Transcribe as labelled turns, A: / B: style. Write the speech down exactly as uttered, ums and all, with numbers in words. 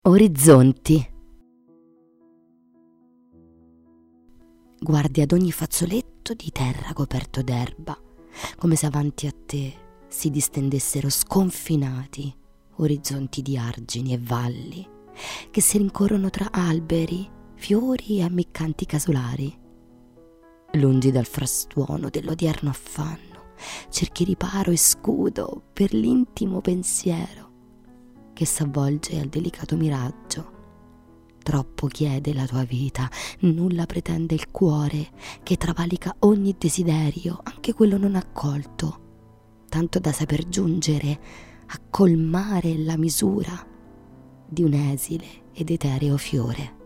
A: Orizzonti. Guardi ad ogni fazzoletto di terra coperto d'erba, come se avanti a te si distendessero sconfinati orizzonti di argini e valli che si rincorrono tra alberi, fiori e ammiccanti casolari. Lungi dal frastuono dell'odierno affanno, cerchi riparo e scudo per l'intimo pensiero che s'avvolge al delicato miraggio. Troppo chiede la tua vita, nulla pretende il cuore, che travalica ogni desiderio, anche quello non accolto, tanto da saper giungere a colmare la misura di un esile ed etereo fiore.